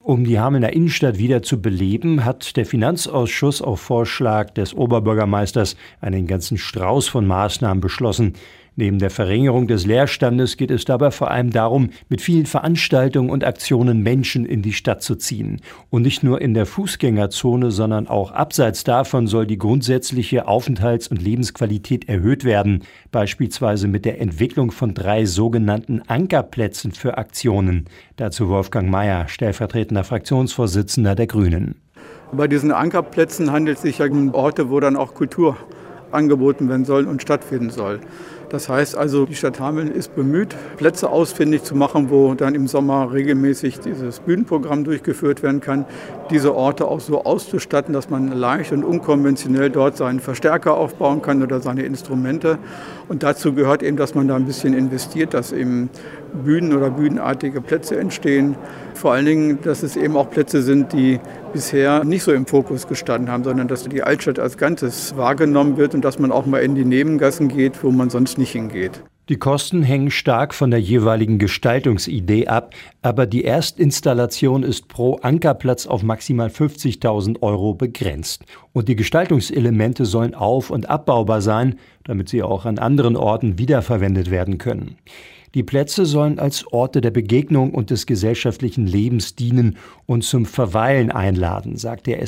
Um die Hamelner Innenstadt wieder zu beleben, hat der Finanzausschuss auf Vorschlag des Oberbürgermeisters einen ganzen Strauß von Maßnahmen beschlossen. Neben der Verringerung des Leerstandes geht es dabei vor allem darum, mit vielen Veranstaltungen und Aktionen Menschen in die Stadt zu ziehen. Und nicht nur in der Fußgängerzone, sondern auch abseits davon soll die grundsätzliche Aufenthalts- und Lebensqualität erhöht werden. Beispielsweise mit der Entwicklung von 3 sogenannten Ankerplätzen für Aktionen. Dazu Wolfgang Mayer, stellvertretender Fraktionsvorsitzender der Grünen. Bei diesen Ankerplätzen handelt es sich ja um Orte, wo dann auch Kultur angeboten werden soll und stattfinden soll. Das heißt also, die Stadt Hameln ist bemüht, Plätze ausfindig zu machen, wo dann im Sommer regelmäßig dieses Bühnenprogramm durchgeführt werden kann. Diese Orte auch so auszustatten, dass man leicht und unkonventionell dort seinen Verstärker aufbauen kann oder seine Instrumente. Und dazu gehört eben, dass man da ein bisschen investiert, dass eben Bühnen oder bühnenartige Plätze entstehen. Vor allen Dingen, dass es eben auch Plätze sind, die bisher nicht so im Fokus gestanden haben, sondern dass die Altstadt als Ganzes wahrgenommen wird und dass man auch mal in die Nebengassen geht, wo man sonst nicht hingeht. Die Kosten hängen stark von der jeweiligen Gestaltungsidee ab, aber die Erstinstallation ist pro Ankerplatz auf maximal 50.000 € begrenzt. Und die Gestaltungselemente sollen auf- und abbaubar sein, damit sie auch an anderen Orten wiederverwendet werden können. Die Plätze sollen als Orte der Begegnung und des gesellschaftlichen Lebens dienen und zum Verweilen einladen, sagt der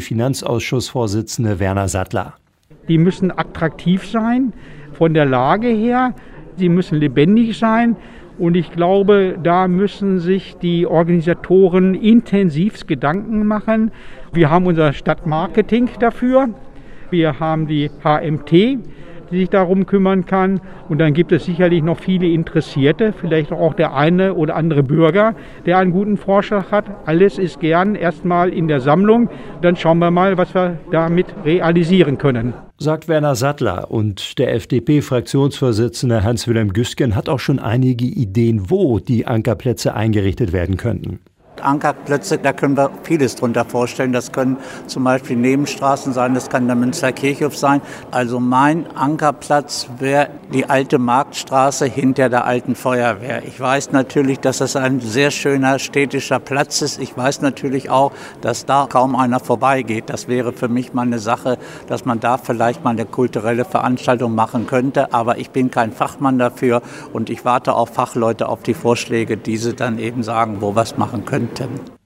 SPD-Finanzausschussvorsitzende Werner Sattler. Die müssen attraktiv sein von der Lage her, sie müssen lebendig sein und ich glaube, da müssen sich die Organisatoren intensiv Gedanken machen. Wir haben unser Stadtmarketing dafür, wir haben die HMT, die sich darum kümmern kann. Und dann gibt es sicherlich noch viele Interessierte, vielleicht auch der eine oder andere Bürger, der einen guten Vorschlag hat. Alles ist gern erstmal in der Sammlung. Dann schauen wir mal, was wir damit realisieren können. Sagt Werner Sattler. Und der FDP-Fraktionsvorsitzende Hans-Wilhelm Güsken hat auch schon einige Ideen, wo die Ankerplätze eingerichtet werden könnten. Ankerplätze, da können wir vieles drunter vorstellen. Das können zum Beispiel Nebenstraßen sein, das kann der Münsterkirchhof sein. Also mein Ankerplatz wäre die alte Marktstraße hinter der alten Feuerwehr. Ich weiß natürlich, dass das ein sehr schöner städtischer Platz ist. Ich weiß natürlich auch, dass da kaum einer vorbeigeht. Das wäre für mich mal eine Sache, dass man da vielleicht mal eine kulturelle Veranstaltung machen könnte. Aber ich bin kein Fachmann dafür und ich warte auf Fachleute, auf die Vorschläge, die sie dann eben sagen, wo wir es machen könnten.